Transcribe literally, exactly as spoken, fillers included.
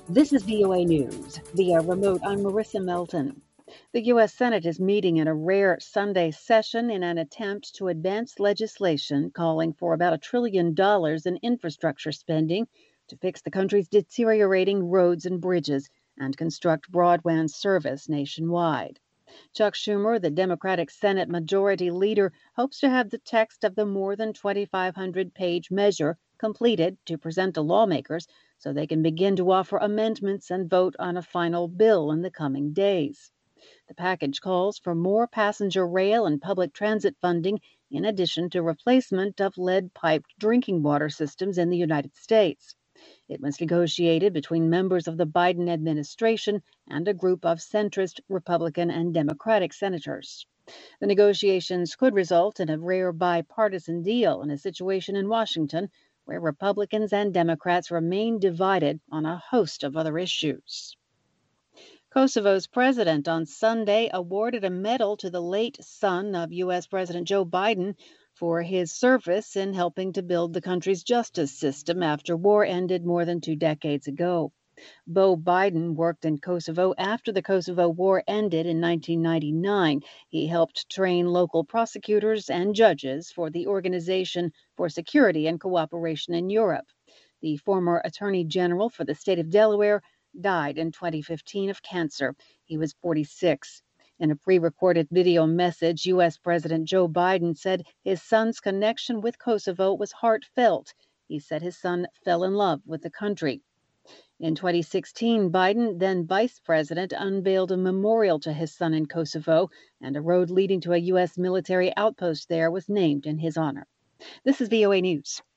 This is V O A News. Via remote, I'm Marissa Melton. The U S Senate is meeting in a rare Sunday session in an attempt to advance legislation calling for about a trillion dollars in infrastructure spending to fix the country's deteriorating roads and bridges and construct broadband service nationwide. Chuck Schumer, the Democratic Senate Majority Leader, hopes to have the text of the more than twenty-five hundred page measure completed to present to lawmakers so they can begin to offer amendments and vote on a final bill in the coming days. The package calls for more passenger rail and public transit funding, in addition to replacement of lead-piped drinking water systems in the United States. It was negotiated between members of the Biden administration and a group of centrist Republican and Democratic senators. The negotiations could result in a rare bipartisan deal in a situation in Washington where Republicans and Democrats remain divided on a host of other issues. Kosovo's president on Sunday awarded a medal to the late son of U S President Joe Biden for his service in helping to build the country's justice system after war ended more than two decades ago. Beau Biden worked in Kosovo after the Kosovo War ended in nineteen ninety-nine. He helped train local prosecutors and judges for the Organization for Security and Cooperation in Europe. The former Attorney General for the state of Delaware died in twenty fifteen of cancer. He was forty-six. In a pre-recorded video message, U S President Joe Biden said his son's connection with Kosovo was heartfelt. He said his son fell in love with the country. In twenty sixteen, Biden, then vice president, unveiled a memorial to his son in Kosovo, and a road leading to a U S military outpost there was named in his honor. This is V O A News.